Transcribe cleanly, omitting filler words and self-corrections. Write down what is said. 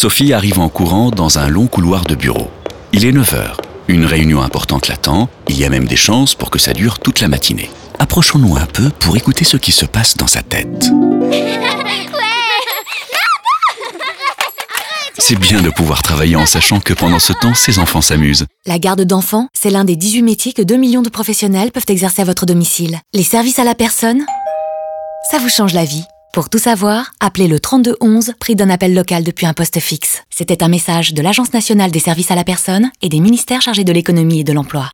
Sophie arrive en courant dans un long couloir de bureau. Il est 9 heures. Une réunion importante l'attend. Il y a même des chances pour que ça dure toute la matinée. Approchons-nous un peu pour écouter ce qui se passe dans sa tête. C'est bien de pouvoir travailler en sachant que pendant ce temps, ses enfants s'amusent. La garde d'enfants, c'est l'un des 18 métiers que 2 millions de professionnels peuvent exercer à votre domicile. Les services à la personne, ça vous change la vie. Pour tout savoir, appelez le 3211, prix d'un appel local depuis un poste fixe. C'était un message de l'Agence nationale des services à la personne et des ministères chargés de l'économie et de l'emploi.